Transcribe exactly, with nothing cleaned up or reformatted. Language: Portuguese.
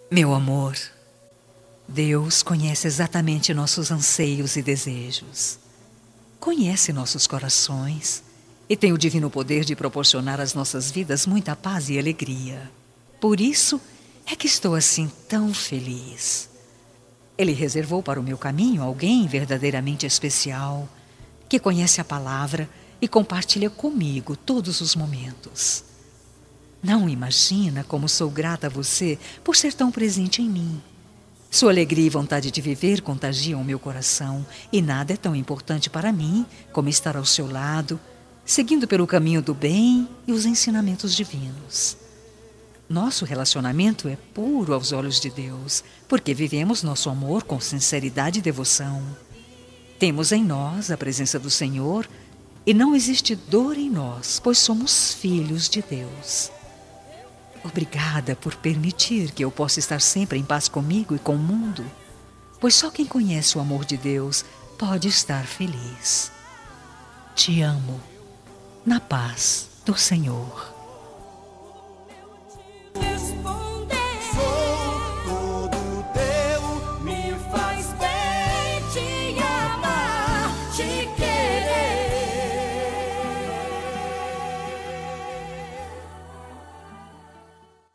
Meu amor, Deus conhece exatamente nossos anseios e desejos. Conhece nossos corações e tem o divino poder de proporcionar às nossas vidas muita paz e alegria. Por isso é que estou assim tão feliz. Ele reservou para o meu caminho alguém verdadeiramente especial, que conhece a palavra e compartilha comigo todos os momentos. Não imagina como sou grata a você por ser tão presente em mim. Sua alegria e vontade de viver contagiam o meu coração e nada é tão importante para mim como estar ao seu lado, seguindo pelo caminho do bem e os ensinamentos divinos. Nosso relacionamento é puro aos olhos de Deus, porque vivemos nosso amor com sinceridade e devoção. Temos em nós a presença do Senhor e não existe dor em nós, pois somos filhos de Deus. Obrigada por permitir que eu possa estar sempre em paz comigo e com o mundo, pois só quem conhece o amor de Deus pode estar feliz. Te amo, na paz do Senhor.